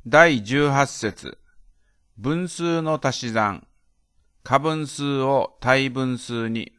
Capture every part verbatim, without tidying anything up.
だいじゅうはち節。分数の足し算。過分数を対分数に。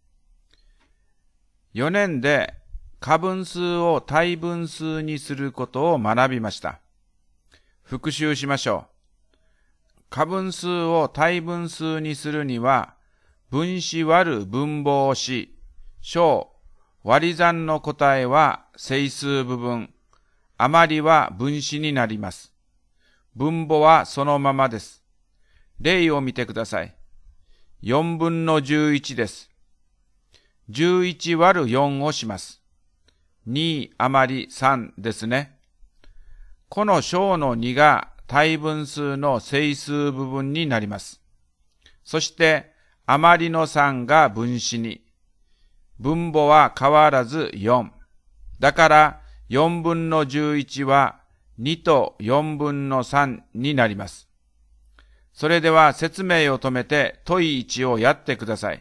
よねんで過分数を対分数にすることを学びました。復習しましょう。過分数を対分数にするには、分子割る分母をし、小、割り算の答えは整数部分、余りは分子になります。分母はそのままです。例を見てください。よんぶんのじゅういちです。じゅういち割るよんをします。に余りさんですね。この小のにが対分数の整数部分になります。そして余りのさんが分子に。分母は変わらずよん。だからよんぶんのじゅういちはにとよんぶんのさんになります。それでは説明を止めて問いいちをやってください。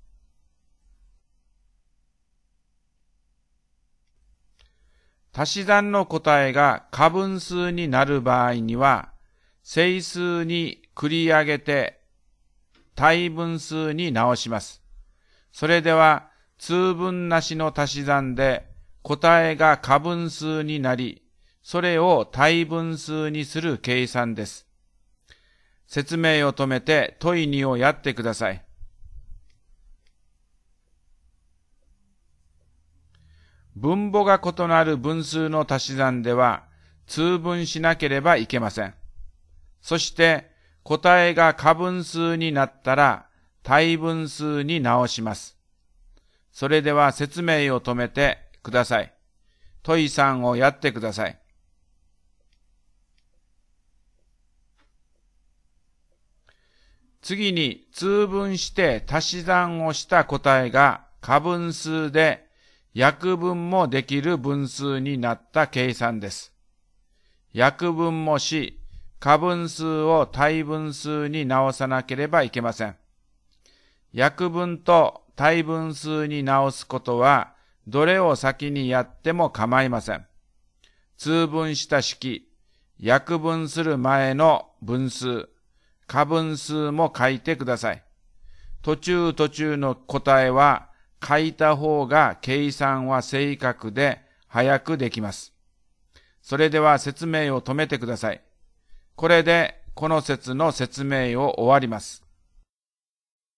足し算の答えが過分数になる場合には、整数に繰り上げて対分数に直します。それでは通分なしの足し算で答えが過分数になり、それを対分数にする計算です。説明を止めて問いにをやってください。分母が異なる分数の足し算では通分しなければいけません。そして答えが過分数になったら対分数に直します。それでは説明を止めてください。問いさんをやってください。次に通分して足し算をした答えが過分数で約分もできる分数になった計算です。約分もし、過分数を対分数に直さなければいけません。約分と対分数に直すことは、どれを先にやっても構いません。通分した式、約分する前の分数、過分数も書いてください。途中途中の答えは、書いた方が計算は正確で早くできます。それでは説明を止めてください。これでこの節の説明を終わります。